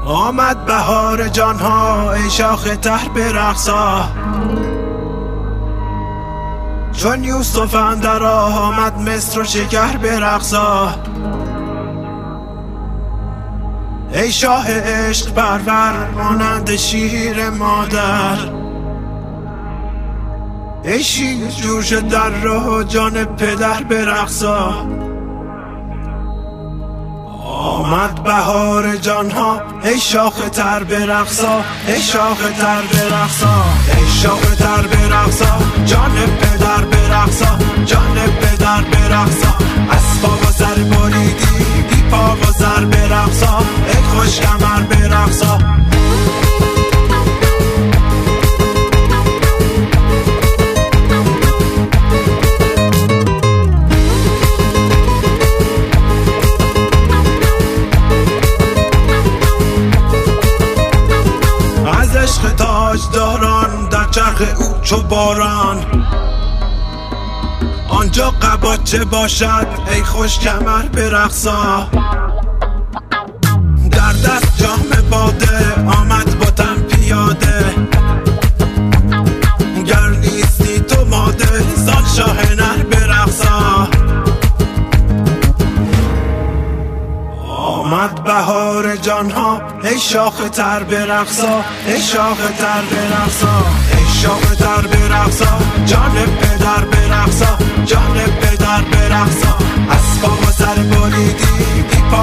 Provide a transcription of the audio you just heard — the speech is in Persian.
آمد بهار جانها ای شاخ تر برقصا، چون یوسف اندر آمد مصر و شکر برقصا. ای شاه عشق پرور مانند شیر مادر، ای شیر جوش در راه جان پدر برقصا. آمد بهار جانها ای شاخ تر برقصا، ای شاخ تر برقصا، ای شاخ تر برقصا، جان پدر برقصا، جان پدر برقصا. از پا و سر بریدی بی پا و سر برقصا، ای خوش کمر برقصا. عشق تاجداران در چرخ او چو باران، آنجا قباچه باشد ای خوش کمر برقصا. در دست جام باده آمد با تن پیاده، گر نیستی تو ماده زان شاه نر برقصا. آمد بهار جانها ای شاخ تر برقصا، ای شاخ تر برقصا، ای شاخ تر برقصا، جان پدر برقصا، جان پدر برقصا. از پا و سر بریدی بی